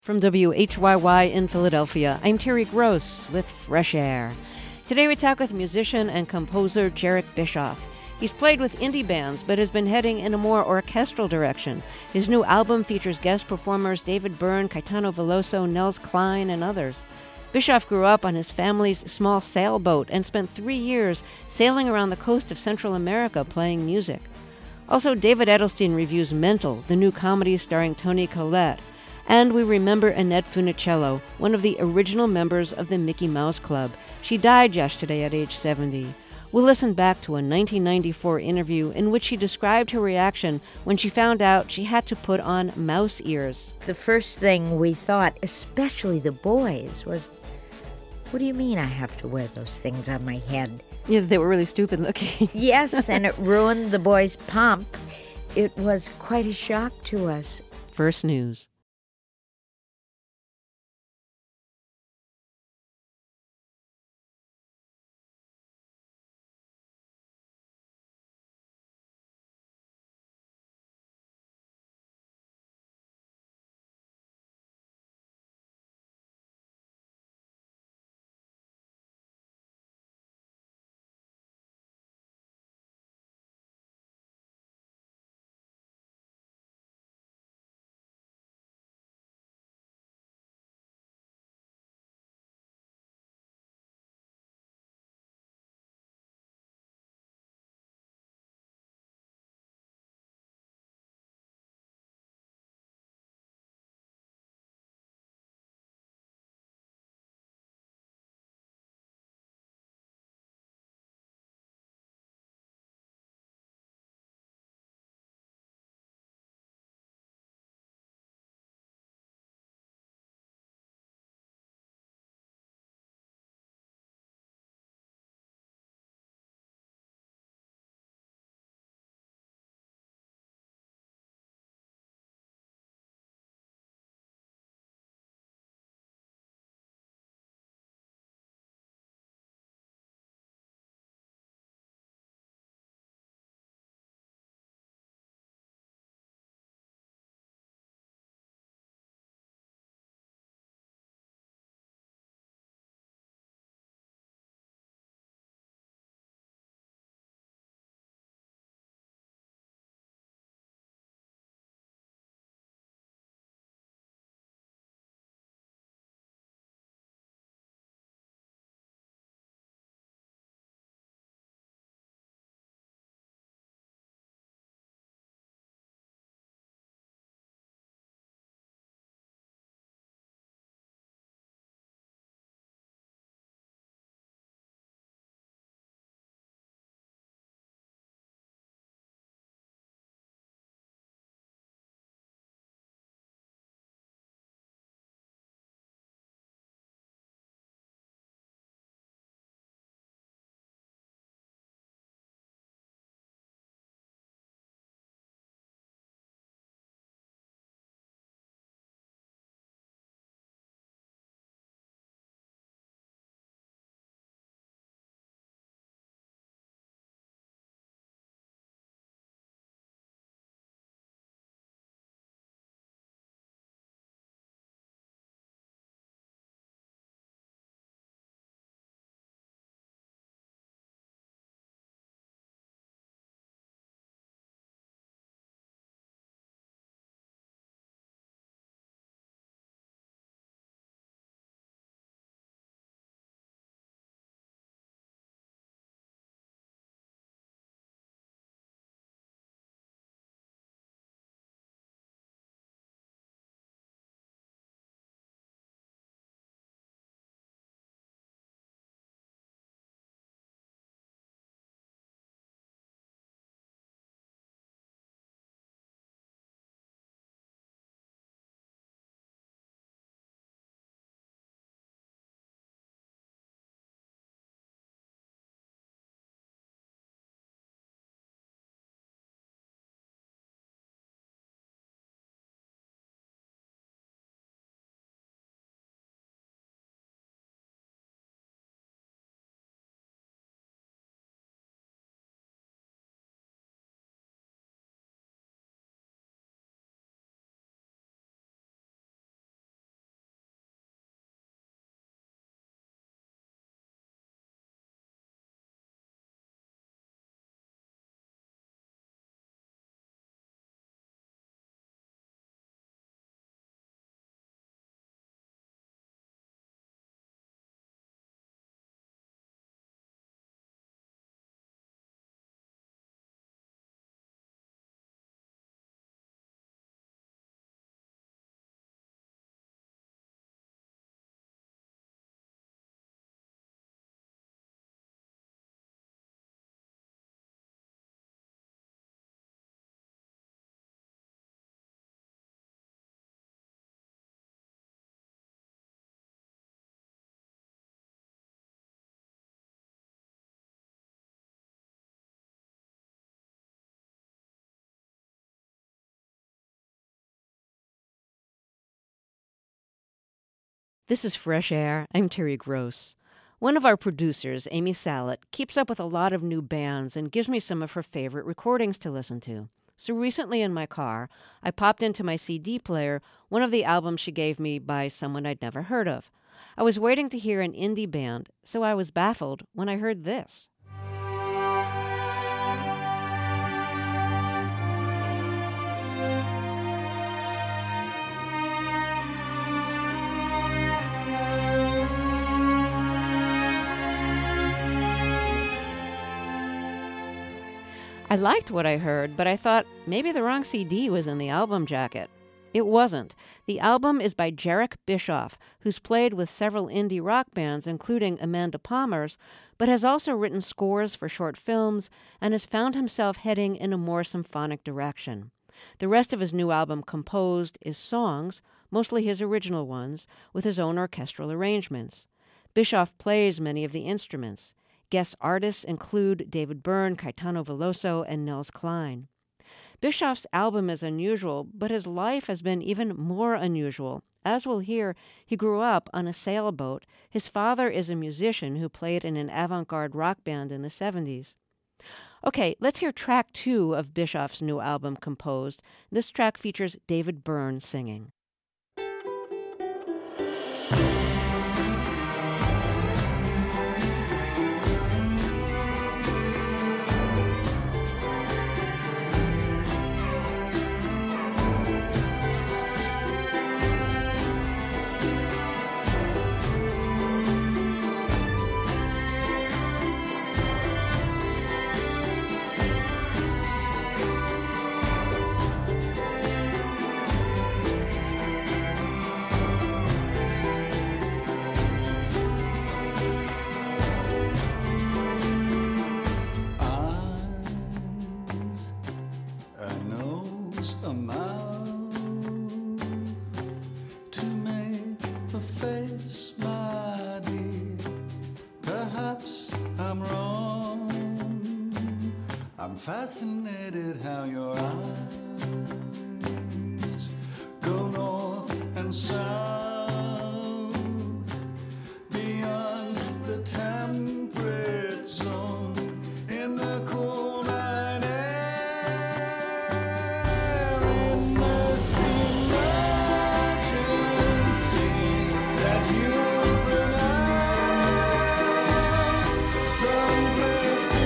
From WHYY in Philadelphia, I'm Terry Gross with Fresh Air. Today we talk with musician and composer Jarek Bischoff. He's played with indie bands, but has been heading in a more orchestral direction. His new album features guest performers David Byrne, Caetano Veloso, Nels Cline, and others. Bischoff grew up on his family's small sailboat and spent 3 years sailing around the coast of Central America playing music. Also, David Edelstein reviews Mental, the new comedy starring Toni Collette. And we remember Annette Funicello, one of the original members of the Mickey Mouse Club. She died yesterday at age 70. We'll listen back to a 1994 interview in which she described her reaction when she found out she had to put on mouse ears. The first thing we thought, especially the boys, was, what do you mean I have to wear those things on my head? Yeah, they were really stupid looking. Yes, and it ruined the boys' pomp. It was quite a shock to us. First News. This is Fresh Air. I'm Terry Gross. One of our producers, Amy Sallet, keeps up with a lot of new bands and gives me some of her favorite recordings to listen to. So recently in my car, I popped into my CD player one of the albums she gave me by someone I'd never heard of. I was waiting to hear an indie band, so I was baffled when I heard this. I liked what I heard, but I thought maybe the wrong CD was in the album jacket. It wasn't. The album is by Jarek Bischoff, who's played with several indie rock bands, including Amanda Palmer's, but has also written scores for short films and has found himself heading in a more symphonic direction. The rest of his new album, Composed, is songs, mostly his original ones, with his own orchestral arrangements. Bischoff plays many of the instruments. Guest artists include David Byrne, Caetano Veloso, and Nels Cline. Bischoff's album is unusual, but his life has been even more unusual. As we'll hear, he grew up on a sailboat. His father is a musician who played in an avant-garde rock band in the 70s. Okay, let's hear track 2 of Bischoff's new album, Composed. This track features David Byrne singing. Fascinated how your eyes go north and south beyond the temperate zone in the cool night air. In this emergency that you pronounce, someplace to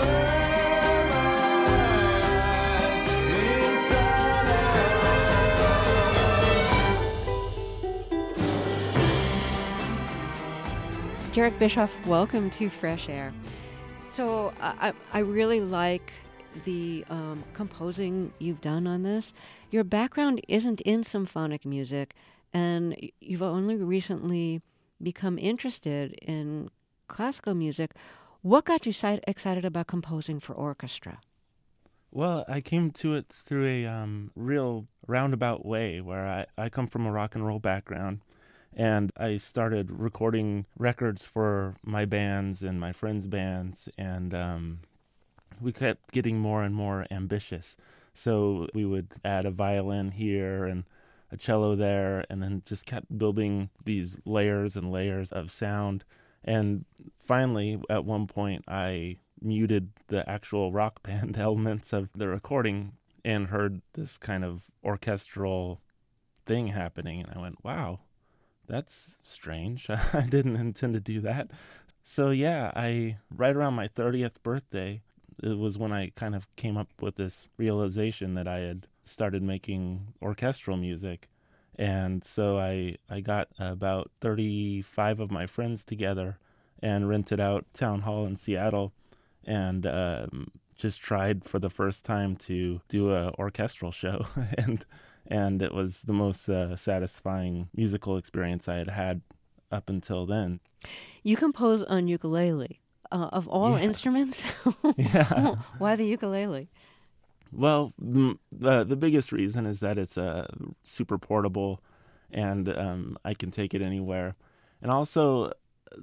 Jarek Bischoff, welcome to Fresh Air. So I really like the composing you've done on this. Your background isn't in symphonic music, and you've only recently become interested in classical music. What got you excited about composing for orchestra? Well, I came to it through a real roundabout way, where I come from a rock and roll background. And I started recording records for my bands and my friends' bands, and we kept getting more and more ambitious. So we would add a violin here and a cello there, and then just kept building these layers and layers of sound. And finally, at one point, I muted the actual rock band elements of the recording and heard this kind of orchestral thing happening, and I went, wow. That's strange. I didn't intend to do that. So yeah, right around my 30th birthday, it was when I kind of came up with this realization that I had started making orchestral music. And so I got about 35 of my friends together and rented out Town Hall in Seattle and just tried for the first time to do an orchestral show. And it was the most satisfying musical experience I had had up until then. You compose on ukulele. Of all instruments? Yeah. Why the ukulele? Well, the biggest reason is that it's super portable, and I can take it anywhere. And also,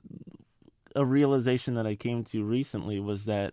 a realization that I came to recently was that,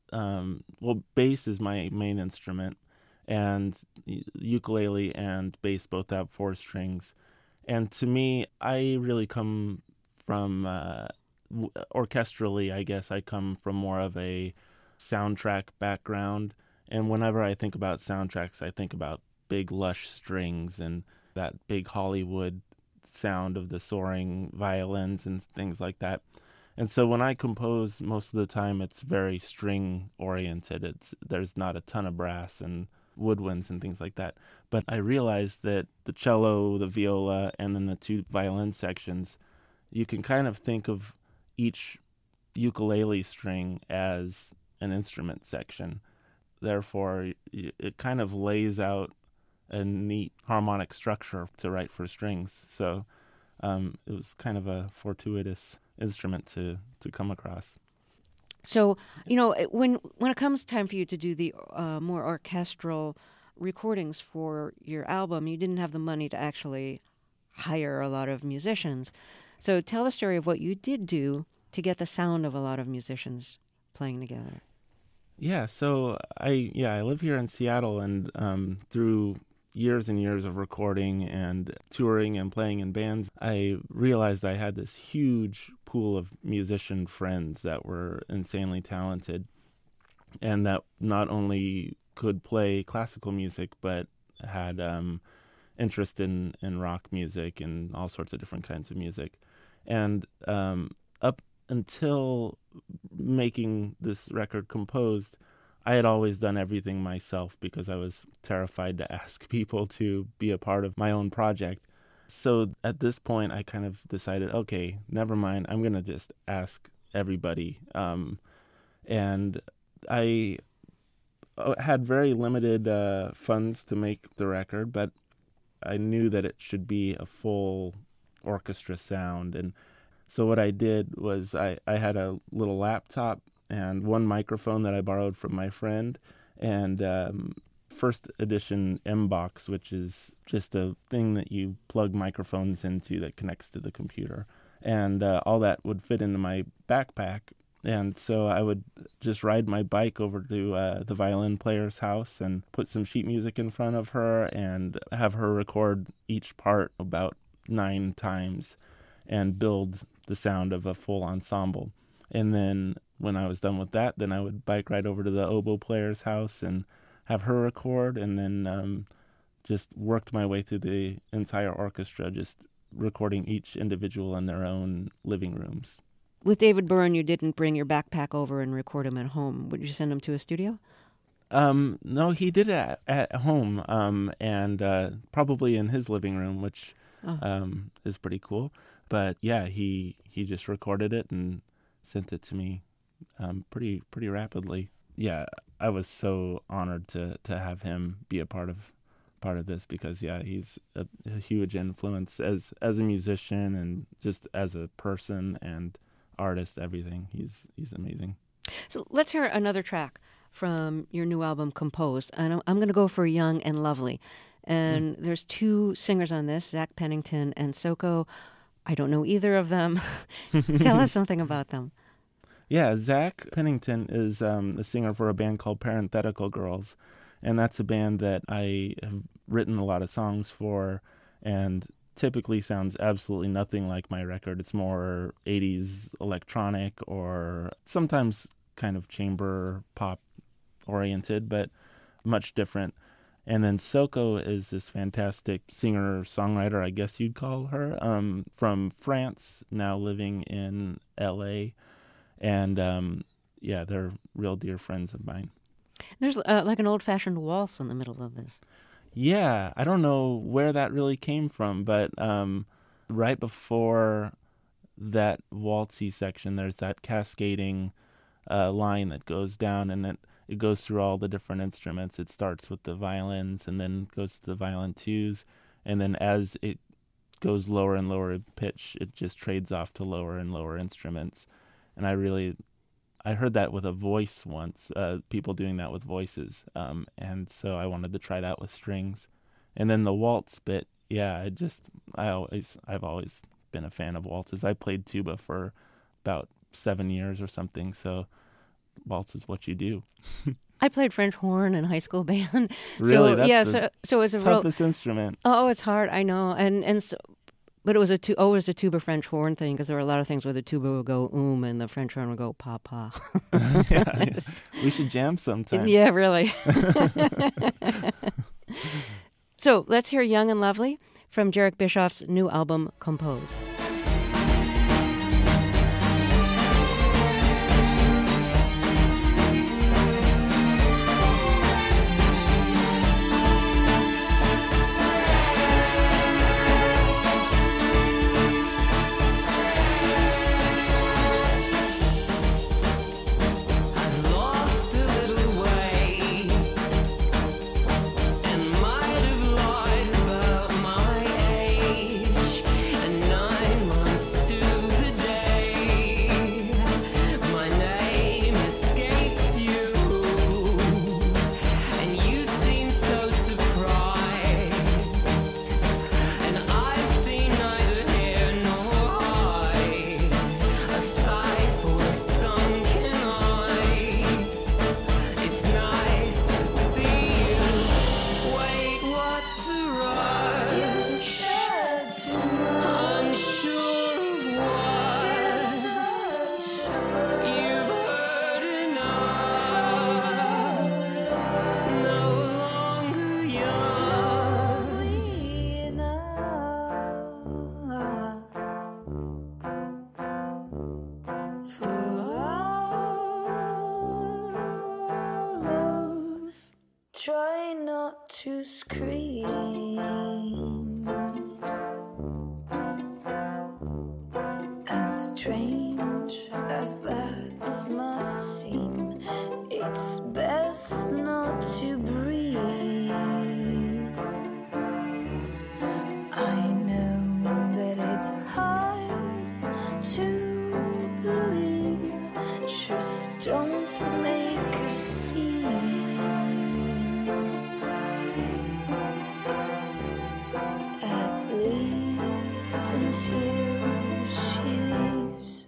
bass is my main instrument, and ukulele and bass both have 4 strings. And to me, I really come from, orchestrally, I guess, I come from more of a soundtrack background. And whenever I think about soundtracks, I think about big, lush strings and that big Hollywood sound of the soaring violins and things like that. And so when I compose, most of the time it's very string oriented. There's not a ton of brass and woodwinds and things like that. But I realized that the cello, the viola, and then the two violin sections, you can kind of think of each ukulele string as an instrument section. Therefore, it kind of lays out a neat harmonic structure to write for strings. So it was kind of a fortuitous instrument to come across. So, when it comes time for you to do the more orchestral recordings for your album, you didn't have the money to actually hire a lot of musicians. So tell the story of what you did do to get the sound of a lot of musicians playing together. Yeah, so I live here in Seattle, and through years and years of recording and touring and playing in bands, I realized I had this huge pool of musician friends that were insanely talented and that not only could play classical music but had interest in rock music and all sorts of different kinds of music. And up until making this record composed, I had always done everything myself because I was terrified to ask people to be a part of my own project. So at this point, I kind of decided, okay, never mind. I'm going to just ask everybody. And I had very limited funds to make the record, but I knew that it should be a full orchestra sound. And so what I did was I had a little laptop and one microphone that I borrowed from my friend, and first edition M-Box, which is just a thing that you plug microphones into that connects to the computer. And all that would fit into my backpack. And so I would just ride my bike over to the violin player's house and put some sheet music in front of her and have her record each part about 9 times and build the sound of a full ensemble. And then when I was done with that, then I would bike right over to the oboe player's house and have her record, and then just worked my way through the entire orchestra, just recording each individual in their own living rooms. With David Byrne, you didn't bring your backpack over and record him at home. Would you send him to a studio? No, he did it at home, and probably in his living room, which is pretty cool. But yeah, he just recorded it and sent it to me pretty rapidly. Yeah, I was so honored to have him be a part of this because he's a huge influence as a musician and just as a person and artist. Everything. He's amazing. So let's hear another track from your new album, Composed. And I'm going to go for Young and Lovely. And there's 2 singers on this, Zach Pennington and Soko. I don't know either of them. Tell us something about them. Yeah, Zach Pennington is the singer for a band called Parenthetical Girls, and that's a band that I have written a lot of songs for, and typically sounds absolutely nothing like my record. It's more 80s electronic or sometimes kind of chamber pop oriented, but much different. And then Soko is this fantastic singer-songwriter, I guess you'd call her, from France, now living in L.A., and they're real dear friends of mine. There's like an old-fashioned waltz in the middle of this. Yeah, I don't know where that really came from, but right before that waltzy section, there's that cascading line that goes down, and it goes through all the different instruments. It starts with the violins, and then goes to the violin twos, and then as it goes lower and lower in pitch, it just trades off to lower and lower instruments. And I heard that with a voice once, people doing that with voices, and so I wanted to try that with strings. And then the waltz bit, I've always been a fan of waltzes. I played tuba for about 7 years or something, so waltz is what you do. I played French horn in high school band. Really? So, That's so it's a toughest instrument. Oh, it's hard, I know. And so But it was it was a tuba French horn thing, because there were a lot of things where the tuba would go and the French horn would go pa pa. Yeah. We should jam sometime. Yeah, really. So let's hear Young and Lovely from Jarek Bischoff's new album, Compose. I've lost a little weight and might have lied about my age. And 9 months to the day, my name escapes you, and you seem so surprised. And I've seen neither here nor eye, a sight for sunken eyes. It's nice to see you. Wait, what's the rush? Unsure of what? You've heard enough. No longer young. Try not to scream. As strange as that must seem, it's best not to breathe. I know that it's hard to believe. Just don't make a scene. At least until she leaves.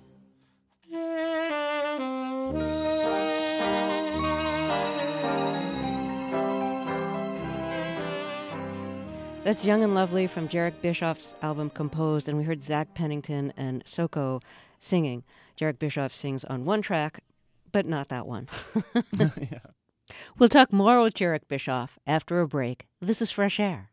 That's Young and Lovely from Jarek Bischoff's album Composed, and we heard Zach Pennington and Soko singing. Jarek Bischoff sings on one track, but not that one. Yeah. We'll talk more with Jarek Bischoff after a break. This is Fresh Air.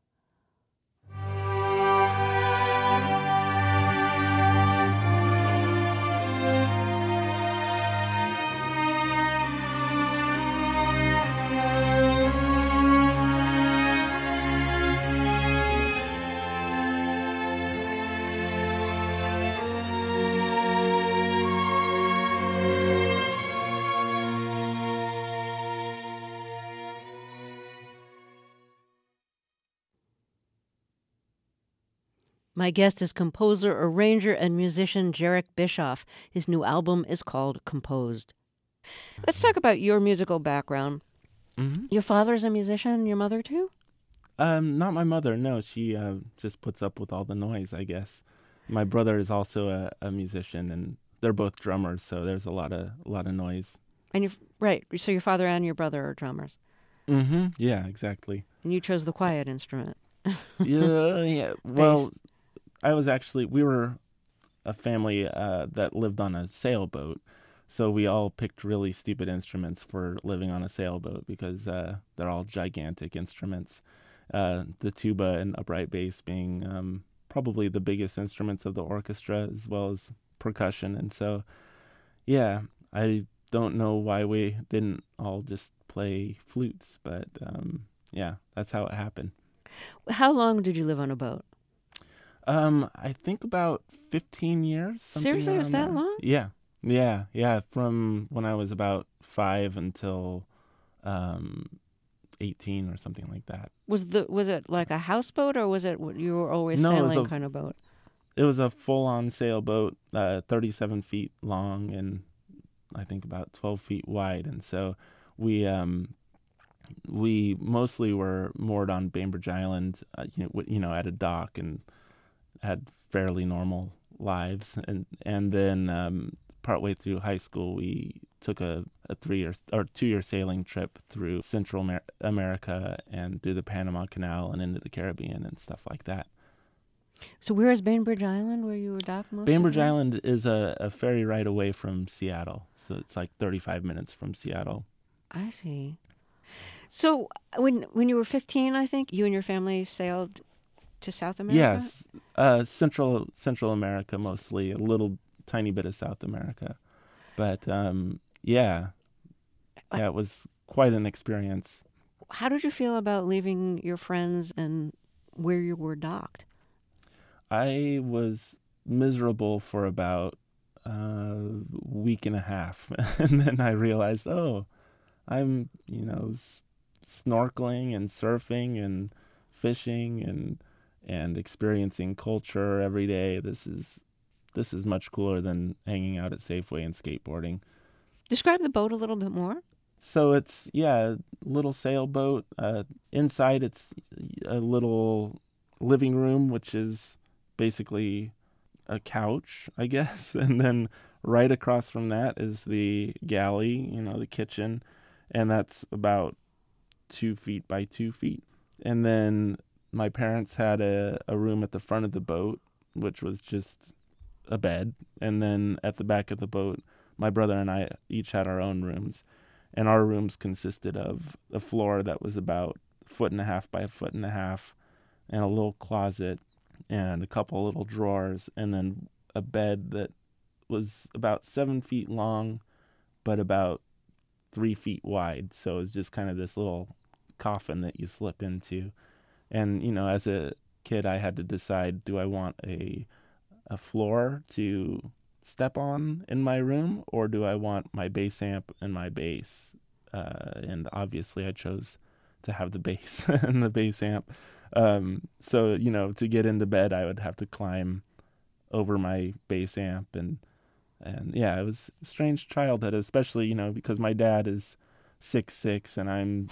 My guest is composer, arranger, and musician Jarek Bischoff. His new album is called Composed. Let's talk about your musical background. Mm-hmm. Your father's a musician, your mother too? Not my mother. No, she just puts up with all the noise, I guess. My brother is also a musician, and they're both drummers, so there's a lot of noise. And you're right. So your father and your brother are drummers, Mm-hmm. Yeah, exactly. and you chose the quiet instrument. Yeah. Well, Bass. we were a family that lived on a sailboat, so we all picked really stupid instruments for living on a sailboat because they're all gigantic instruments. The tuba and upright bass being probably the biggest instruments of the orchestra, as well as percussion. And so, yeah, I don't know why we didn't all just play flutes, but yeah, that's how it happened. How long did you live on a boat? I think about 15 years. Seriously, it was that long? Yeah. From when I was about 5 until 18 or something like that. Was it like a houseboat, or was it you were always No, it was sailing a- kind of boat? It was a full-on sailboat, 37 feet long and I think about 12 feet wide. And so we mostly were moored on Bainbridge Island, at a dock, and had fairly normal lives. And then partway through high school, we took a 2-year sailing trip through Central America and through the Panama Canal and into the Caribbean and stuff like that. So where is Bainbridge Island, where you were docked most? Bainbridge of the Island is a ferry ride away from Seattle, so it's like 35 minutes from Seattle. I see. So when you were 15, I think you and your family sailed to South America. Yes, Central America mostly, a little tiny bit of South America, but yeah, it was quite an experience. How did you feel about leaving your friends and where you were docked? I was miserable for about a week and a half, and then I realized, oh, I'm snorkeling and surfing and fishing and experiencing culture every day. This is much cooler than hanging out at Safeway and skateboarding. Describe the boat a little bit more. So it's, a little sailboat. Inside it's a little living room, which is basically a couch, I guess. And then right across from that is the galley, the kitchen. And that's about 2 feet by 2 feet. And then my parents had a room at the front of the boat, which was just a bed. And then at the back of the boat, my brother and I each had our own rooms. And our rooms consisted of a floor that was about 1.5 by 1.5 and a little closet and a couple little drawers, and then a bed that was about 7 feet long, but about 3 feet wide. So it was just kind of this little coffin that you slip into. And, as a kid, I had to decide, do I want a floor to step on in my room, or do I want my bass amp and my bass? And obviously I chose to have the bass and the bass amp. So, to get into bed, I would have to climb over my bass amp. And yeah, it was a strange childhood, especially, because my dad is 6'6" and I'm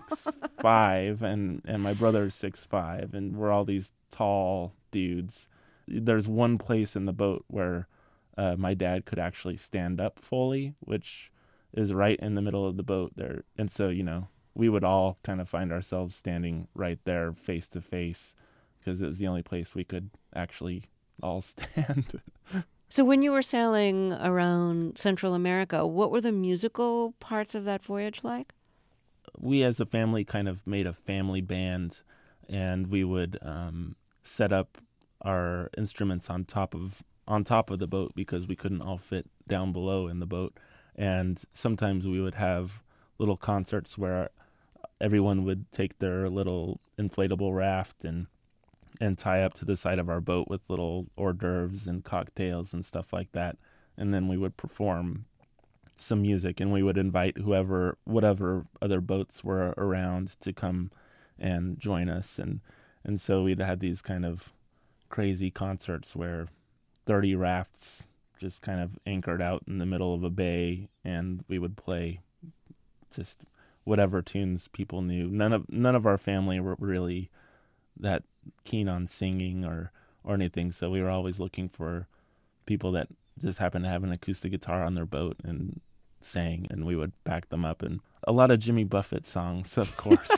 6'5", and my brother's 6'5", and we're all these tall dudes. There's one place in the boat where my dad could actually stand up fully, which is right in the middle of the boat there. And so, we would all kind of find ourselves standing right there face to face because it was the only place we could actually all stand. So when you were sailing around Central America, what were the musical parts of that voyage like? We as a family kind of made a family band, and we would set up our instruments on top of the boat because we couldn't all fit down below in the boat. And sometimes we would have little concerts where everyone would take their little inflatable raft and tie up to the side of our boat with little hors d'oeuvres and cocktails and stuff like that. And then we would perform some music, and we would invite whatever other boats were around to come and join us. And so we'd have these kind of crazy concerts where 30 rafts just kind of anchored out in the middle of a bay, and we would play just whatever tunes people knew. None of our family were really that keen on singing or anything, so we were always looking for people that just happened to have an acoustic guitar on their boat and sang, and we would back them up. And a lot of Jimmy Buffett songs, of course.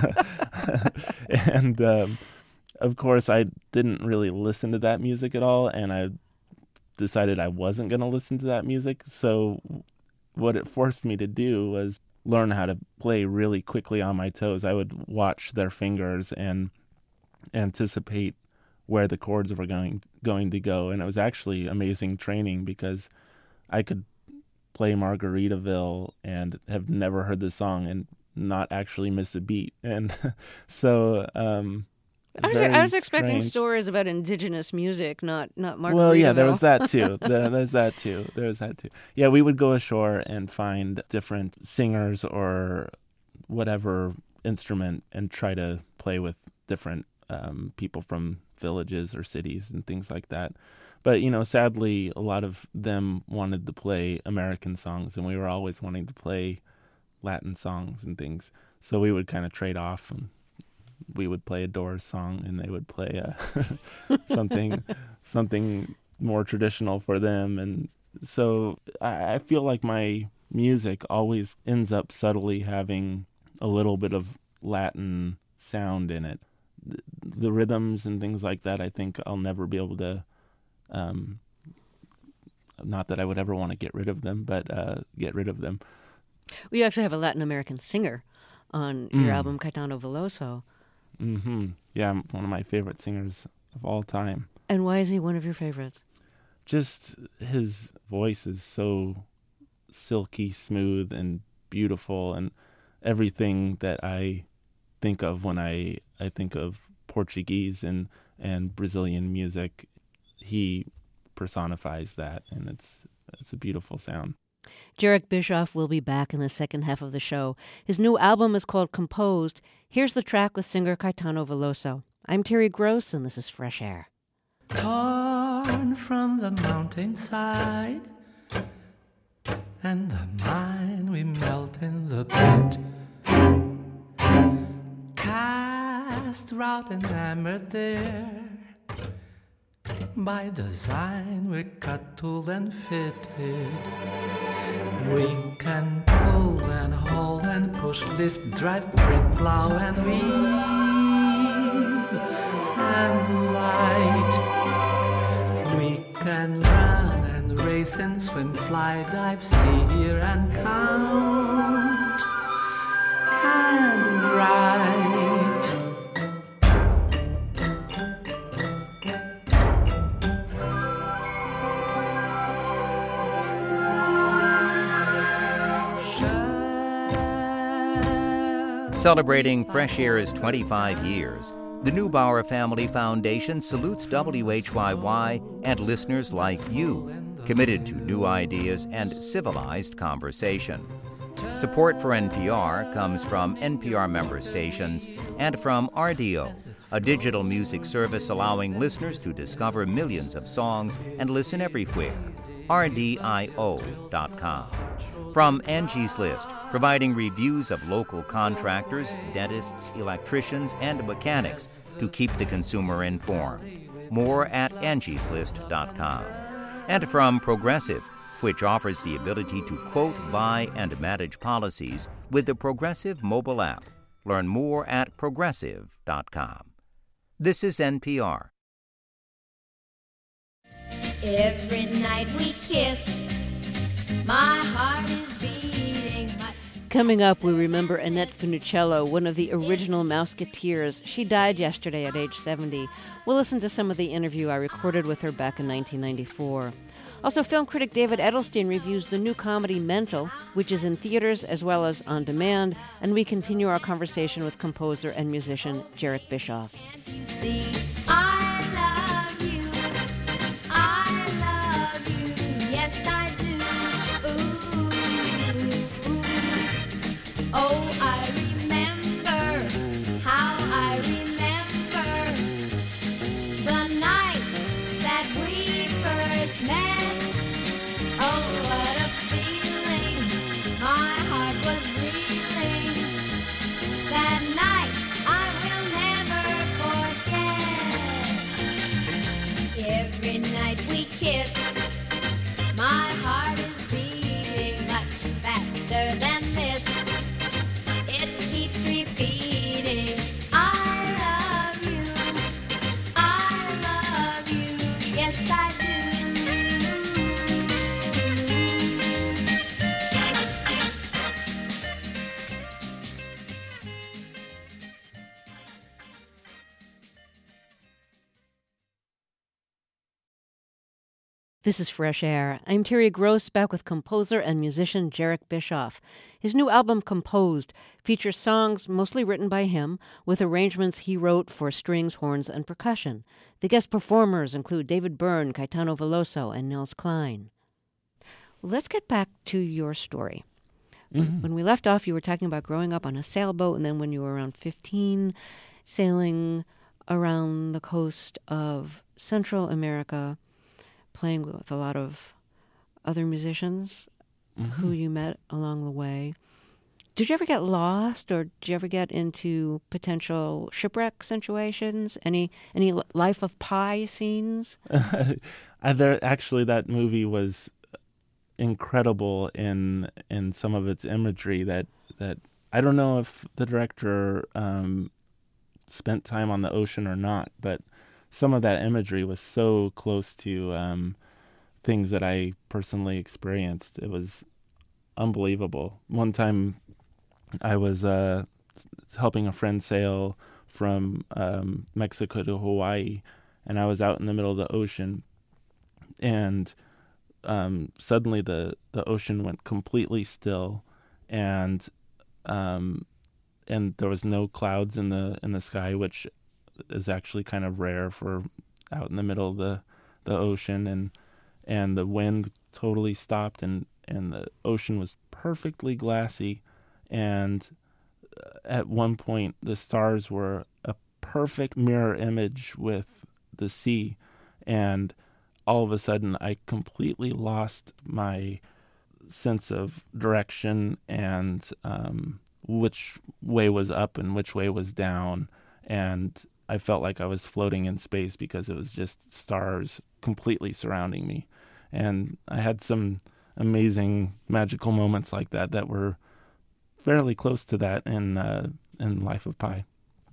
And of course I didn't really listen to that music at all, and I decided I wasn't going to listen to that music. So what it forced me to do was learn how to play really quickly on my toes. I would watch their fingers and anticipate where the chords were going to go. And it was actually amazing training because I could play Margaritaville and have never heard the song and not actually miss a beat. And so I was expecting strange. stories about indigenous music, not Margaritaville. Well, yeah, there was that too. There's that too. Yeah, we would go ashore and find different singers or whatever instrument and try to play with different people from villages or cities and things like that. But, sadly, a lot of them wanted to play American songs, and we were always wanting to play Latin songs and things. So we would kind of trade off, and we would play a Doors song, and they would play something more traditional for them. And so I feel like my music always ends up subtly having a little bit of Latin sound in it. the rhythms and things like that, I think I'll never be able to, not that I would ever want to get rid of them, but get rid of them. We actually have a Latin American singer on your album, Caetano Veloso. Mm-hmm. Yeah, one of my favorite singers of all time. And why is he one of your favorites? Just his voice is so silky smooth and beautiful, and everything that I think of when I think of Portuguese and Brazilian music, he personifies that, and it's a beautiful sound. Jarek Bischoff will be back in the second half of the show. His new album is called Composed. Here's the track with singer Caetano Veloso. I'm Terry Gross, and this is Fresh Air. Torn from the mountainside, and the mine we melt in the pit. Cast, wrought, and hammered there. By design we're cut, tooled, and fitted. We can pull and haul and push, lift, drive, print, plow, and weave and light. We can run and race and swim, fly, dive, see, hear, and count and write. Celebrating Fresh Air's 25 years, the Neubauer Family Foundation salutes WHYY and listeners like you, committed to new ideas and civilized conversation. Support for NPR comes from NPR member stations and from RDO, a digital music service allowing listeners to discover millions of songs and listen everywhere. RDIO.com. From Angie's List, providing reviews of local contractors, dentists, electricians, and mechanics to keep the consumer informed. More at angieslist.com. And from Progressive, which offers the ability to quote, buy, and manage policies with the Progressive mobile app. Learn more at progressive.com. This is NPR. Every night we kiss, my heart is beating much. Coming up, we remember Annette Funicello, one of the original Mouseketeers. She died yesterday at age 70. We'll listen to some of the interview I recorded with her back in 1994. Also, film critic David Edelstein reviews the new comedy Mental, which is in theaters as well as on demand, and we continue our conversation with composer and musician Jarek Bischoff. Can't you see? I love you. I love you. Yes, I do. Ooh. Oh, I remember how I remember the night that we first met. Oh, what a feeling. My heart was reeling. That night I will never forget. Every night we kiss, my heart is beating much faster than this. It keeps repeating, I love you, yes I do. This is Fresh Air. I'm Terry Gross, back with composer and musician Jarek Bischoff. His new album, Composed, features songs mostly written by him, with arrangements he wrote for strings, horns, and percussion. The guest performers include David Byrne, Caetano Veloso, and Nils Klein. Let's get back to your story. Mm-hmm. When we left off, you were talking about growing up on a sailboat, and then when you were around 15, sailing around the coast of Central America, playing with a lot of other musicians who you met along the way. Did you ever get lost, or did you ever get into potential shipwreck situations? Any Life of Pi scenes? Actually, that movie was incredible in some of its imagery. That I don't know if the director spent time on the ocean or not, but some of that imagery was so close to things that I personally experienced. It was unbelievable. One time I was helping a friend sail from Mexico to Hawaii, and I was out in the middle of the ocean, and suddenly the ocean went completely still, and there was no clouds in the sky, which is actually kind of rare for out in the middle of the ocean, and the wind totally stopped, and the ocean was perfectly glassy, and at one point the stars were a perfect mirror image with the sea, and all of a sudden I completely lost my sense of direction and which way was up and which way was down, and I felt like I was floating in space because it was just stars completely surrounding me. And I had some amazing magical moments like that were fairly close to that in Life of Pi.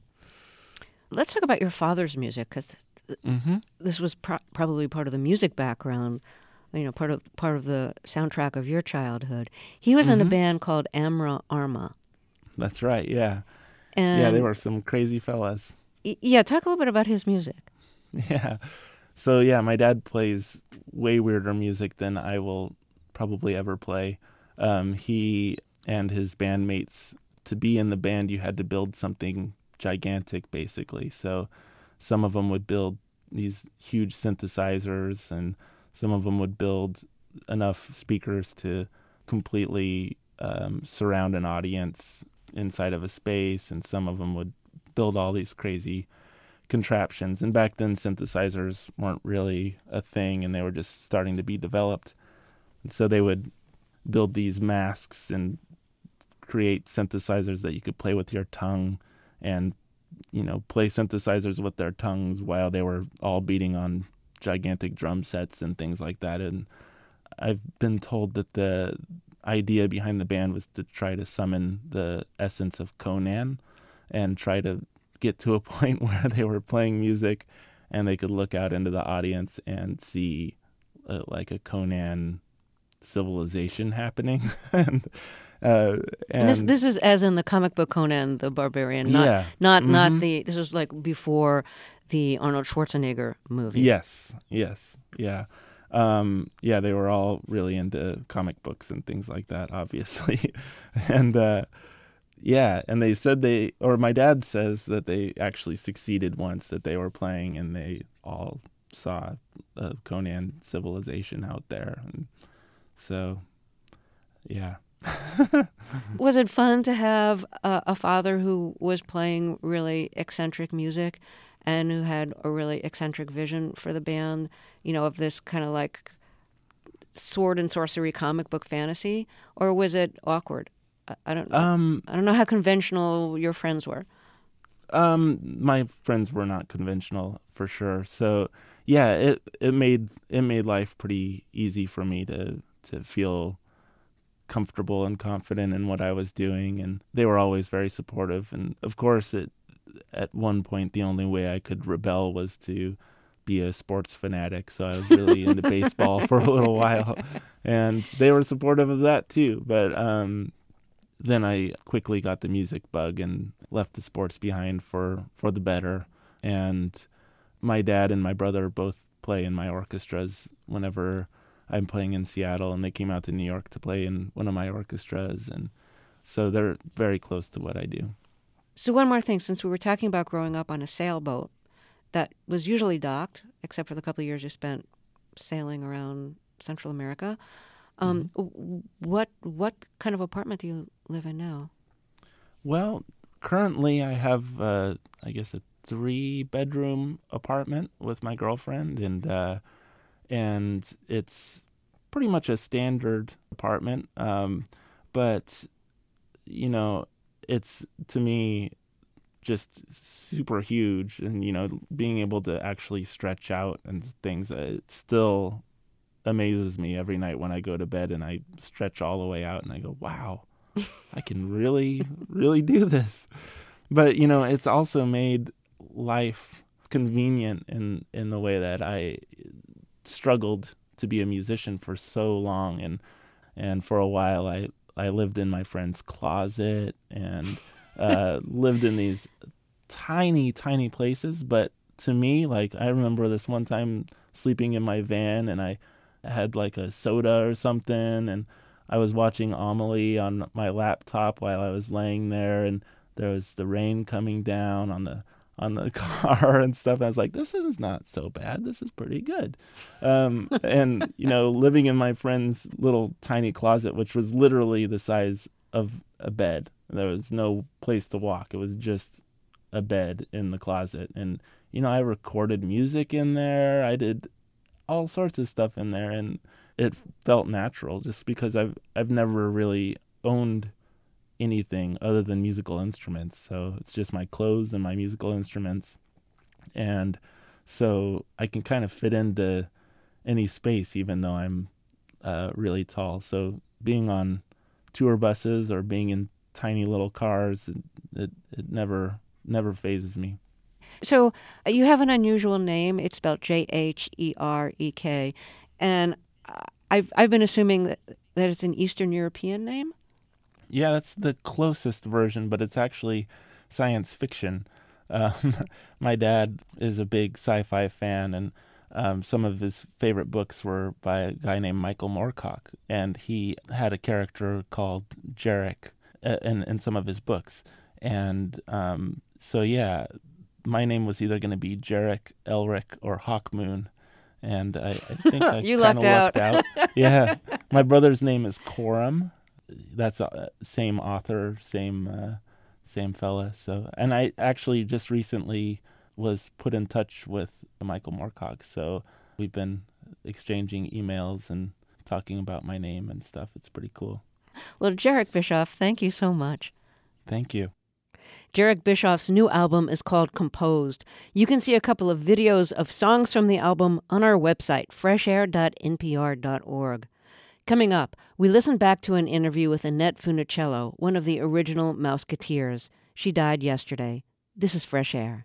Let's talk about your father's music, because this was probably part of the music background, part of the soundtrack of your childhood. He was in a band called Amra Arma. That's right, yeah. And yeah, they were some crazy fellas. Yeah, talk a little bit about his music. Yeah. So, yeah, my dad plays way weirder music than I will probably ever play. He and his bandmates, to be in the band, you had to build something gigantic, basically. So some of them would build these huge synthesizers, and some of them would build enough speakers to completely surround an audience inside of a space, and some of them would build all these crazy contraptions. And back then synthesizers weren't really a thing, and they were just starting to be developed. And so they would build these masks and create synthesizers that you could play with your tongue, and play synthesizers with their tongues while they were all beating on gigantic drum sets and things like that. And I've been told that the idea behind the band was to try to summon the essence of Conan and try to get to a point where they were playing music and they could look out into the audience and see like a Conan civilization happening. and this is as in the comic book Conan the Barbarian, not the. This was like before the Arnold Schwarzenegger movie. Yes, yeah. They were all really into comic books and things like that, obviously. And and they said my dad says that they actually succeeded once, that they were playing and they all saw a Conan civilization out there. And so, yeah. Was it fun to have a father who was playing really eccentric music and who had a really eccentric vision for the band, of this kind of like sword and sorcery comic book fantasy? Or was it awkward? I don't know how conventional your friends were. My friends were not conventional, for sure. So yeah, it made life pretty easy for me to feel comfortable and confident in what I was doing, and they were always very supportive. And of course, at one point, the only way I could rebel was to be a sports fanatic. So I was really into baseball for a little while, and they were supportive of that too. But then I quickly got the music bug and left the sports behind for the better. And my dad and my brother both play in my orchestras whenever I'm playing in Seattle, and they came out to New York to play in one of my orchestras, and so they're very close to what I do. So one more thing, since we were talking about growing up on a sailboat that was usually docked, except for the couple of years you spent sailing around Central America, what kind of apartment do you live in now? Well, currently I have, I guess, a 3-bedroom apartment with my girlfriend, and it's pretty much a standard apartment, but it's, to me, just super huge, and being able to actually stretch out and things, it still amazes me every night when I go to bed and I stretch all the way out and I go, wow, I can really, really do this. But, it's also made life convenient in the way that I struggled to be a musician for so long. And for a while, I lived in my friend's closet and lived in these tiny, tiny places. But to me, like, I remember this one time sleeping in my van, and I had like a soda or something, and I was watching Amelie on my laptop while I was laying there, and there was the rain coming down on the car and stuff. I was like, this is not so bad. This is pretty good. And, living in my friend's little tiny closet, which was literally the size of a bed. There was no place to walk. It was just a bed in the closet. And, I recorded music in there. I did all sorts of stuff in there, and it felt natural just because I've never really owned anything other than musical instruments. So it's just my clothes and my musical instruments. And so I can kind of fit into any space, even though I'm really tall. So being on tour buses or being in tiny little cars, it never phases me. So you have an unusual name. It's spelled Jherek, and I've been assuming that it's an Eastern European name. Yeah, that's the closest version, but it's actually science fiction. My dad is a big sci-fi fan, and some of his favorite books were by a guy named Michael Moorcock, and he had a character called Jarek in some of his books. And so, yeah, my name was either going to be Jarek, Elric, or Hawkmoon. And I think I You kind of lucked out. Yeah. My brother's name is Coram. That's same author, same fella. So, and I actually just recently was put in touch with Michael Moorcock. So we've been exchanging emails and talking about my name and stuff. It's pretty cool. Well, Jherek Bischoff, thank you so much. Thank you. Jherek Bischoff's new album is called Composed. You can see a couple of videos of songs from the album on our website, freshair.npr.org. Coming up, we listen back to an interview with Annette Funicello, one of the original Mouseketeers. She died yesterday. This is Fresh Air.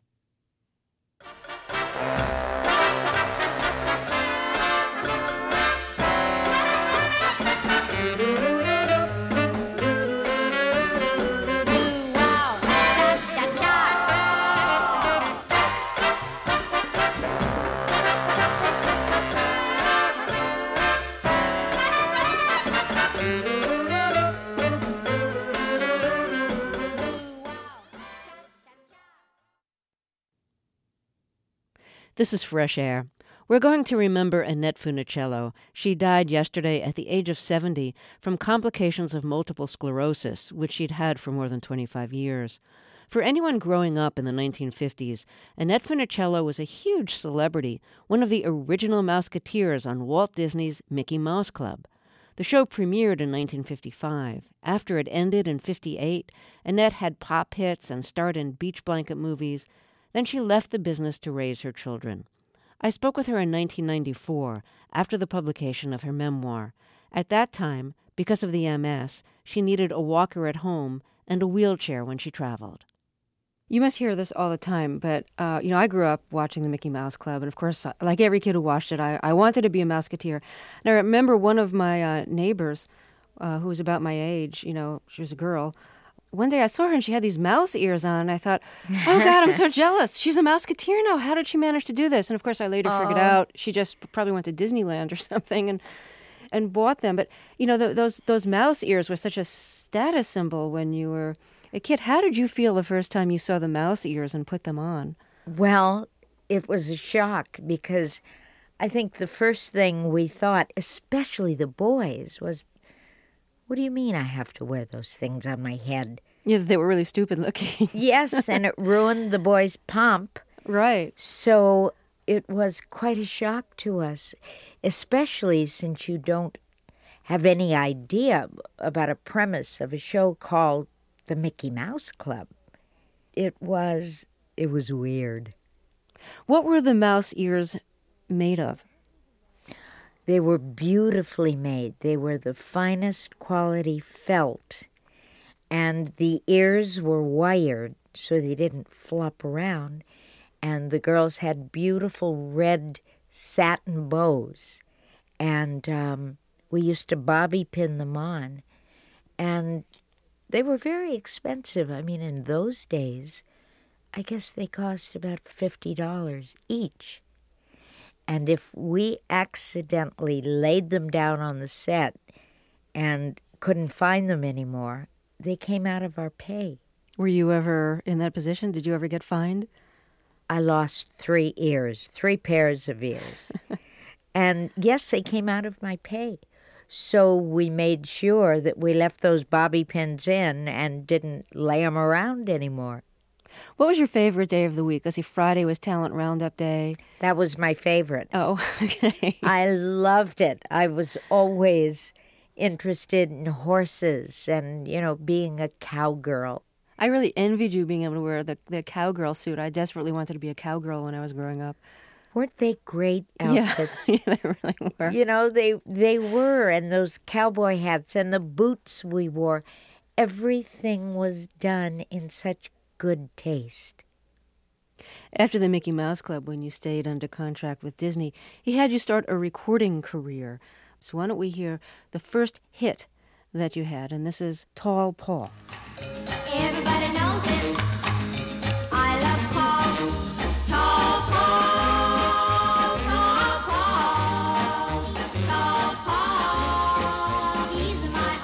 This is Fresh Air. We're going to remember Annette Funicello. She died yesterday at the age of 70 from complications of multiple sclerosis, which she'd had for more than 25 years. For anyone growing up in the 1950s, Annette Funicello was a huge celebrity, one of the original Mouseketeers on Walt Disney's Mickey Mouse Club. The show premiered in 1955. After it ended in 58, Annette had pop hits and starred in beach blanket movies. Then she left the business to raise her children. I spoke with her in 1994, after the publication of her memoir. At that time, because of the MS, she needed a walker at home and a wheelchair when she traveled. You must hear this all the time, but, I grew up watching the Mickey Mouse Club, and of course, like every kid who watched it, I wanted to be a Mouseketeer. And I remember one of my neighbors, who was about my age, she was a girl. One day I saw her and she had these mouse ears on, and I thought, oh, God, I'm so jealous. She's a Mouseketeer now. How did she manage to do this? And, of course, I later figured out she just probably went to Disneyland or something and bought them. But, those mouse ears were such a status symbol when you were a kid. How did you feel the first time you saw the mouse ears and put them on? Well, it was a shock because I think the first thing we thought, especially the boys, was, what do you mean I have to wear those things on my head? Yeah, they were really stupid looking. Yes, and it ruined the boys' pomp. Right. So it was quite a shock to us, especially since you don't have any idea about a premise of a show called The Mickey Mouse Club. It was weird. What were the mouse ears made of? They were beautifully made. They were the finest quality felt. And the ears were wired so they didn't flop around. And the girls had beautiful red satin bows. And we used to bobby pin them on. And they were very expensive. I mean, in those days, I guess they cost about $50 each. And if we accidentally laid them down on the set and couldn't find them anymore, they came out of our pay. Were you ever in that position? Did you ever get fined? I lost 3 ears, 3 pairs of ears. And yes, they came out of my pay. So we made sure that we left those bobby pins in and didn't lay them around anymore. What was your favorite day of the week? Let's see, Friday was Talent Roundup Day. That was my favorite. Oh, okay. I loved it. I was always interested in horses and, being a cowgirl. I really envied you being able to wear the cowgirl suit. I desperately wanted to be a cowgirl when I was growing up. Weren't they great outfits? Yeah, they really were. They were, and those cowboy hats and the boots we wore. Everything was done in such good taste. After the Mickey Mouse Club, when you stayed under contract with Disney, he had you start a recording career. So why don't we hear the first hit that you had, and this is Tall Paul. Everybody knows it. I love Paul. Tall Paul. Tall Paul. Tall Paul. He's my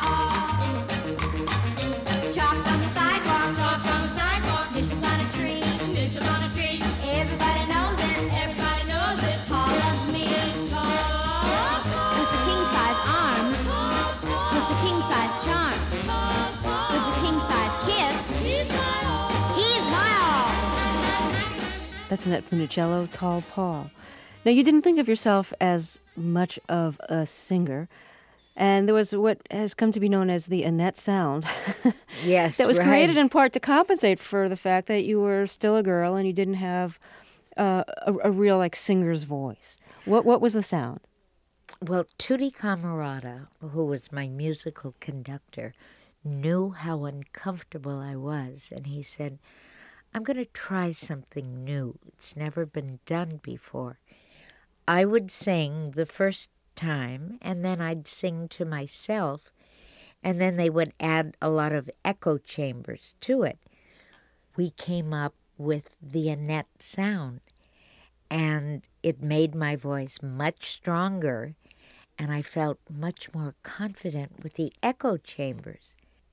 all. Chalk on the sidewalk. Chalk on the sidewalk. Dishes on a tree. Dishes on a tree. Everybody knows it. Everybody knows it. Paul loves me. Tall Paul. With the king-size arms. With the king-size charms. With the king-size kiss. He's my all. He's my all. That's Annette Funicello, Tall Paul. Now, you didn't think of yourself as much of a singer, and there was what has come to be known as the Annette sound. Yes, that was right. created in part to compensate for the fact that you were still a girl and you didn't have a real singer's voice. What was the sound? Well, Tutti Camerata, who was my musical conductor, knew how uncomfortable I was, and he said, I'm going to try something new. It's never been done before. I would sing the first time, and then I'd sing to myself, and then they would add a lot of echo chambers to it. We came up with the Annette sound, and it made my voice much stronger, and I felt much more confident with the echo chambers.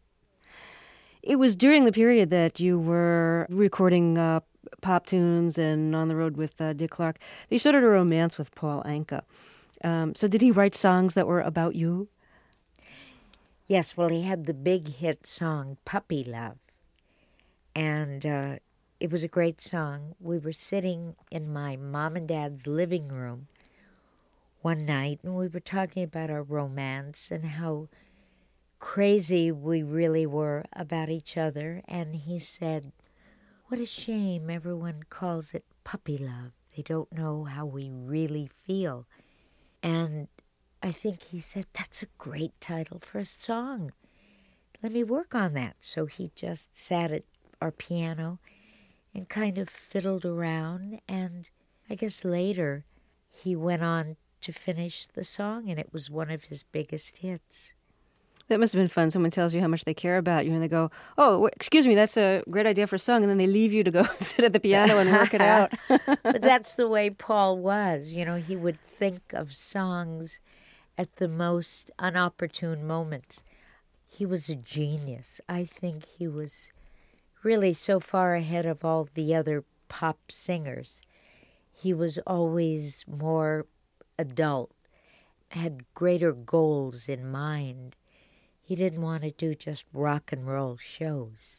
It was during the period that you were recording pop tunes and on the road with Dick Clark that you started a romance with Paul Anka. So did he write songs that were about you? Yes, well, he had the big hit song, Puppy Love. And it was a great song. We were sitting in my mom and dad's living room one night, and we were talking about our romance and how crazy we really were about each other. And he said, what a shame everyone calls it puppy love. They don't know how we really feel. And I think he said, that's a great title for a song. Let me work on that. So he just sat at our piano and kind of fiddled around. And I guess later he went on to finish the song, and it was one of his biggest hits. That must have been fun. Someone tells you how much they care about you, and they go, oh, excuse me, that's a great idea for a song, and then they leave you to go sit at the piano and work it out. But that's the way Paul was. He would think of songs at the most unopportune moments. He was a genius. I think he was really so far ahead of all the other pop singers. He was always more adult, had greater goals in mind. He didn't want to do just rock and roll shows.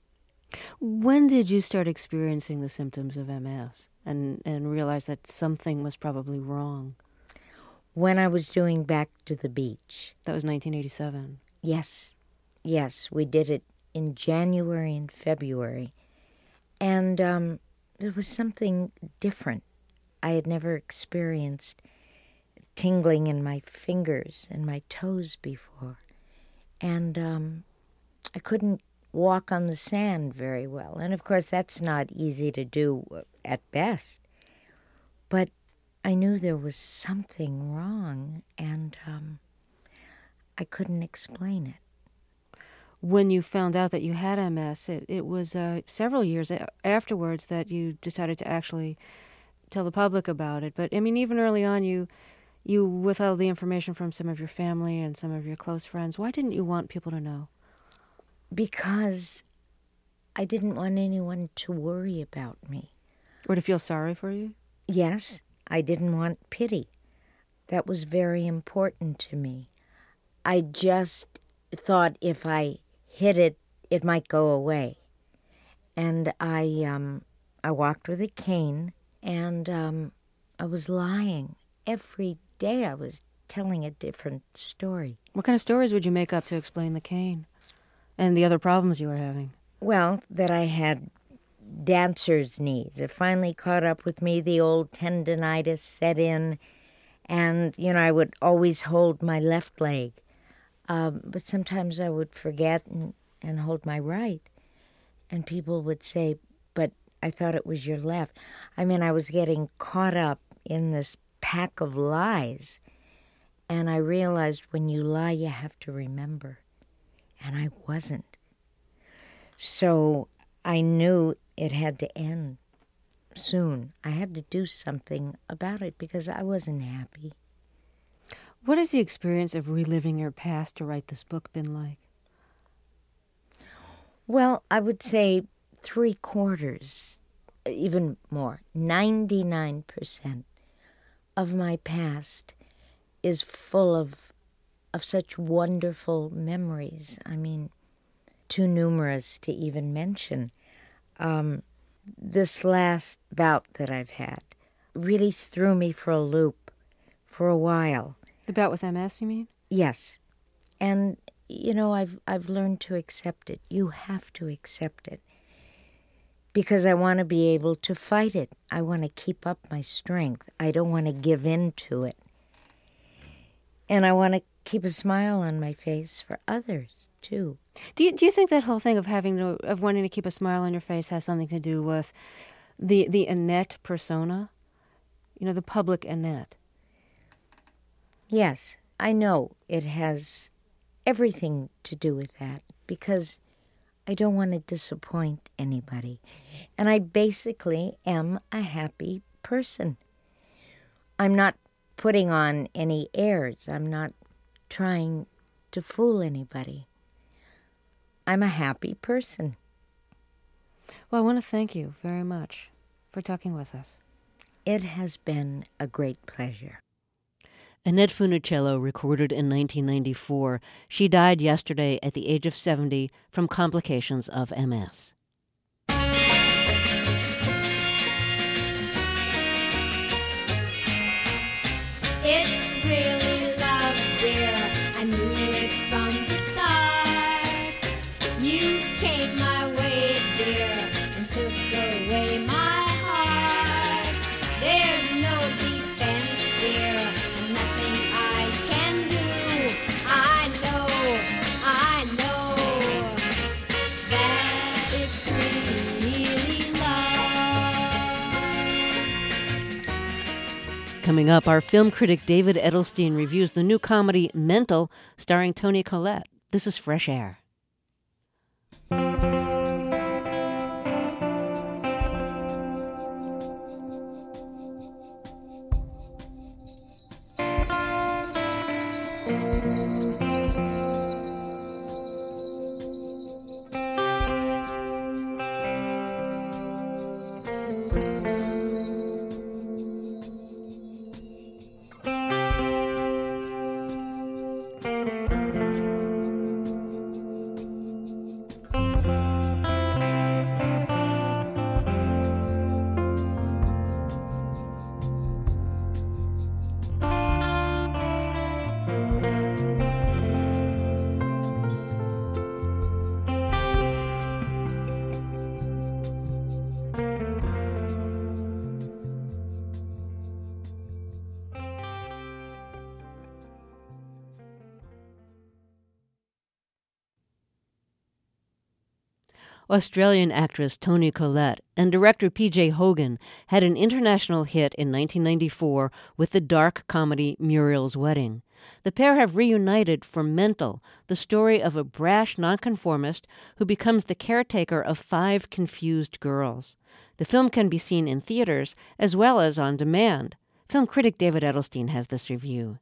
When did you start experiencing the symptoms of MS and realize that something was probably wrong? When I was doing Back to the Beach. That was 1987. Yes, we did it in January and February. And there was something different. I had never experienced tingling in my fingers and my toes before. And I couldn't walk on the sand very well. And of course, that's not easy to do at best. But I knew there was something wrong, and I couldn't explain it. When you found out that you had MS, it was several years afterwards that you decided to actually tell the public about it. But, I mean, even early on, you withheld the information from some of your family and some of your close friends. Why didn't you want people to know? Because I didn't want anyone to worry about me. Or to feel sorry for you? Yes, I didn't want pity. That was very important to me. I just thought if I hid it, it might go away. And I walked with a cane, and I was lying. Every day I was telling a different story. What kind of stories would you make up to explain the cane and the other problems you were having? Well, that I had dancer's knees. It finally caught up with me. The old tendinitis set in, and, I would always hold my left leg. But sometimes I would forget and hold my right. And people would say, but I thought it was your left. I mean, I was getting caught up in this pack of lies. And I realized when you lie, you have to remember. And I wasn't. So I knew it had to end soon. I had to do something about it because I wasn't happy. What has the experience of reliving your past to write this book been like? Well, I would say 3/4, even more, 99% of my past is full of such wonderful memories. I mean, too numerous to even mention. This last bout that I've had really threw me for a loop for a while. The bout with MS, you mean? Yes. And, I've learned to accept it. You have to accept it. Because I want to be able to fight it. I want to keep up my strength. I don't want to give in to it. And I want to keep a smile on my face for others, too. Do you think that whole thing of wanting to keep a smile on your face has something to do with the Annette persona? The public Annette. Yes, I know it has everything to do with that because I don't want to disappoint anybody. And I basically am a happy person. I'm not putting on any airs. I'm not trying to fool anybody. I'm a happy person. Well, I want to thank you very much for talking with us. It has been a great pleasure. Annette Funicello recorded in 1994. She died yesterday at the age of 70 from complications of MS. It's really love, dear. I knew it from the start. You came my way, dear, and took away my heart. There's no defense, dear, and nothing I can do. I know that it's really love. Coming up, our film critic David Edelstein reviews the new comedy Mental, starring Toni Collette. This is Fresh Air. Australian actress Toni Collette and director P.J. Hogan had an international hit in 1994 with the dark comedy Muriel's Wedding. The pair have reunited for Mental, the story of a brash nonconformist who becomes the caretaker of 5 confused girls. The film can be seen in theaters as well as on demand. Film critic David Edelstein has this review.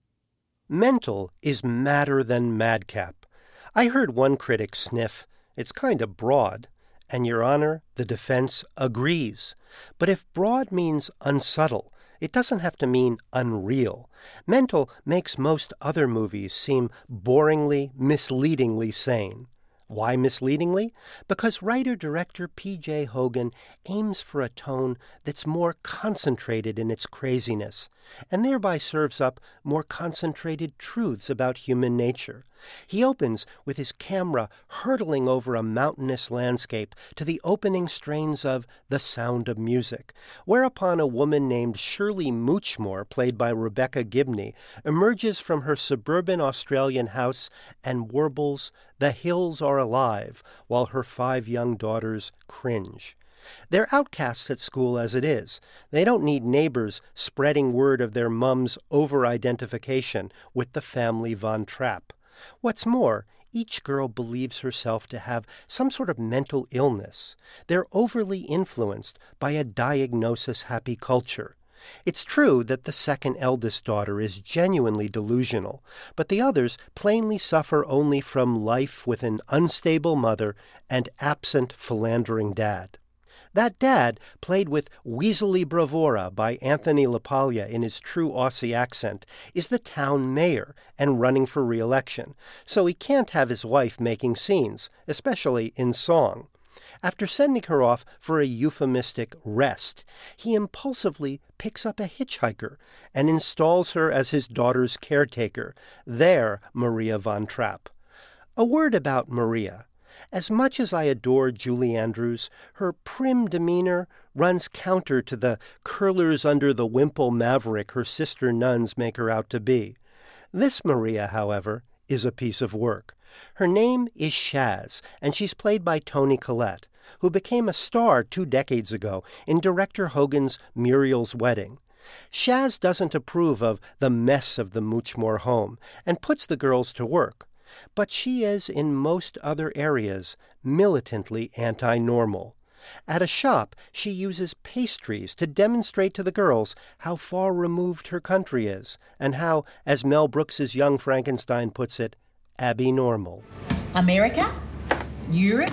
Mental is madder than madcap. I heard one critic sniff, "It's kind of broad." And, Your Honor, the defense agrees. But if broad means unsubtle, it doesn't have to mean unreal. Mental makes most other movies seem boringly, misleadingly sane. Why misleadingly? Because writer-director P.J. Hogan aims for a tone that's more concentrated in its craziness, and thereby serves up more concentrated truths about human nature. He opens with his camera hurtling over a mountainous landscape to the opening strains of The Sound of Music, whereupon a woman named Shirley Muchmore, played by Rebecca Gibney, emerges from her suburban Australian house and warbles, "The hills are alive," while her 5 young daughters cringe. They're outcasts at school as it is. They don't need neighbors spreading word of their mum's over-identification with the family Von Trapp. What's more, each girl believes herself to have some sort of mental illness. They're overly influenced by a diagnosis-happy culture. It's true that the second eldest daughter is genuinely delusional, but the others plainly suffer only from life with an unstable mother and absent philandering dad. That dad, played with weaselly bravura by Anthony LaPaglia in his true Aussie accent, is the town mayor and running for re-election, so he can't have his wife making scenes, especially in song. After sending her off for a euphemistic rest, he impulsively picks up a hitchhiker and installs her as his daughter's caretaker, their Maria Von Trapp. A word about Maria. As much as I adore Julie Andrews, her prim demeanor runs counter to the curlers under the wimple maverick her sister nuns make her out to be. This Maria, however, is a piece of work. Her name is Shaz, and she's played by Toni Collette, who became a star 2 decades ago in director Hogan's Muriel's Wedding. Shaz doesn't approve of the mess of the Muchmore home and puts the girls to work. But she is, in most other areas, militantly anti-normal. At a shop, she uses pastries to demonstrate to the girls how far removed her country is, and how, as Mel Brooks's Young Frankenstein puts it, abby-normal. America, Europe,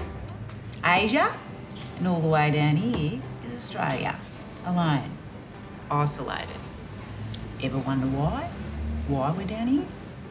Asia, and all the way down here is Australia. Alone. Isolated. Ever wonder why? Why we're down here?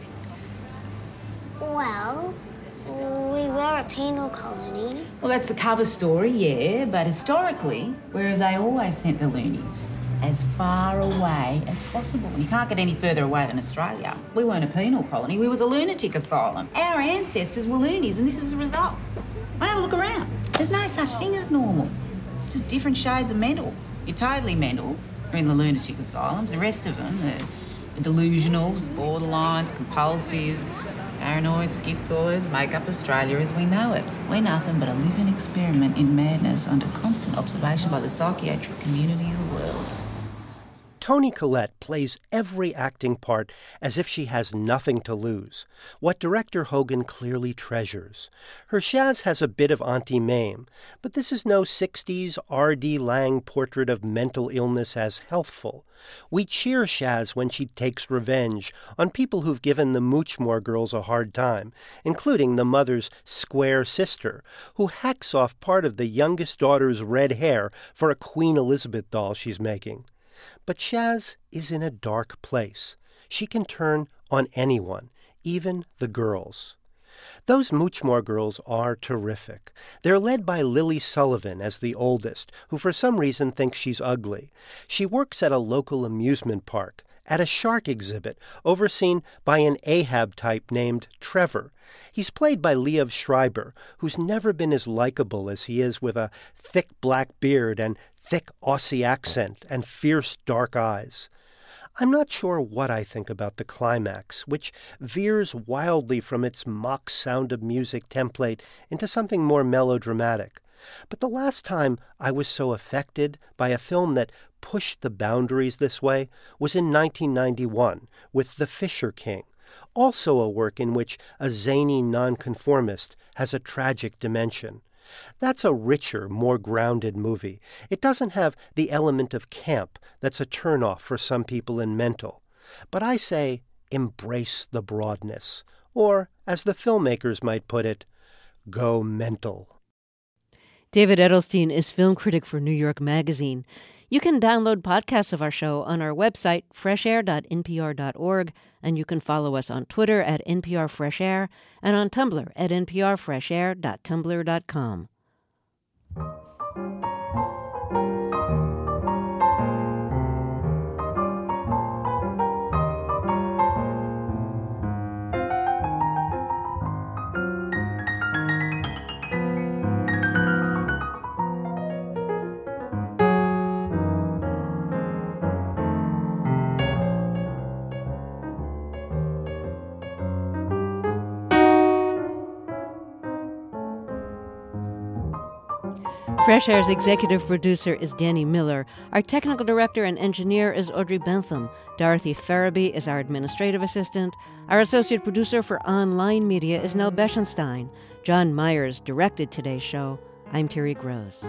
Well, we were a penal colony. Well, that's the cover story, yeah, but historically, where have they always sent the loonies? As far away as possible. You can't get any further away than Australia. We weren't a penal colony, we was a lunatic asylum. Our ancestors were loonies, and this is the result. Why have a look around? There's no such thing as normal. It's just different shades of mental. You're totally mental, are in the lunatic asylums. The rest of them, the delusionals, borderlines, compulsives, paranoids, schizoids, make up Australia as we know it. We're nothing but a living experiment in madness under constant observation by the psychiatric community of the world. Toni Collette plays every acting part as if she has nothing to lose, what director Hogan clearly treasures. Her Shaz has a bit of Auntie Mame, but this is no 60s R.D. Laing portrait of mental illness as healthful. We cheer Shaz when she takes revenge on people who've given the Muchmore girls a hard time, including the mother's square sister, who hacks off part of the youngest daughter's red hair for a Queen Elizabeth doll she's making. But Shaz is in a dark place. She can turn on anyone, even the girls. Those Muchmore girls are terrific. They're led by Lily Sullivan as the oldest, who for some reason thinks she's ugly. She works at a local amusement park, at a shark exhibit, overseen by an Ahab type named Trevor. He's played by Liev Schreiber, who's never been as likable as he is with a thick black beard and thick Aussie accent and fierce dark eyes. I'm not sure what I think about the climax, which veers wildly from its mock Sound of Music template into something more melodramatic. But the last time I was so affected by a film that pushed the boundaries this way was in 1991 with The Fisher King, also a work in which a zany nonconformist has a tragic dimension. That's a richer, more grounded movie. It doesn't have the element of camp that's a turnoff for some people in mental. But I say, embrace the broadness. Or, as the filmmakers might put it, go mental. David Edelstein is film critic for New York Magazine. You can download podcasts of our show on our website, freshair.npr.org, and you can follow us on Twitter at NPR Fresh Air and on Tumblr at nprfreshair.tumblr.com. Fresh Air's executive producer is Danny Miller. Our technical director and engineer is Audrey Bentham. Dorothy Farabee is our administrative assistant. Our associate producer for online media is Nell Beschenstein. John Myers directed today's show. I'm Terry Gross.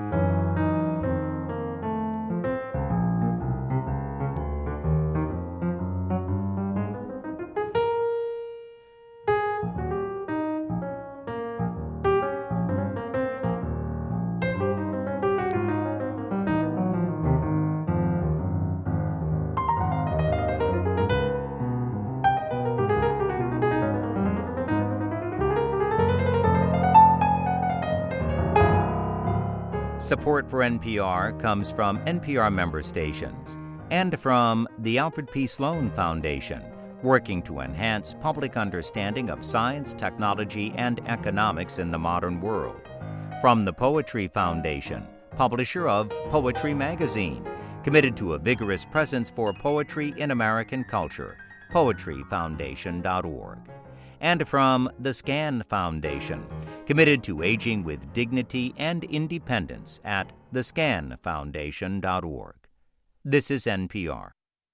Support for NPR comes from NPR member stations and from the Alfred P. Sloan Foundation, working to enhance public understanding of science, technology, and economics in the modern world. From the Poetry Foundation, publisher of Poetry Magazine, committed to a vigorous presence for poetry in American culture, poetryfoundation.org. And from the SCAN Foundation, committed to aging with dignity and independence at thescanfoundation.org. This is NPR.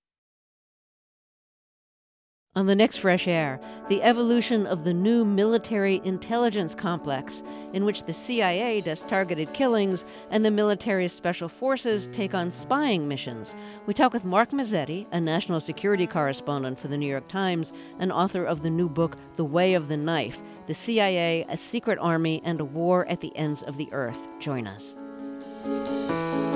On the next Fresh Air, the evolution of the new military intelligence complex, in which the CIA does targeted killings and the military's special forces take on spying missions. We talk with Mark Mazzetti, a national security correspondent for the New York Times and author of the new book, The Way of the Knife, The CIA, a Secret Army, and a War at the Ends of the Earth. Join us.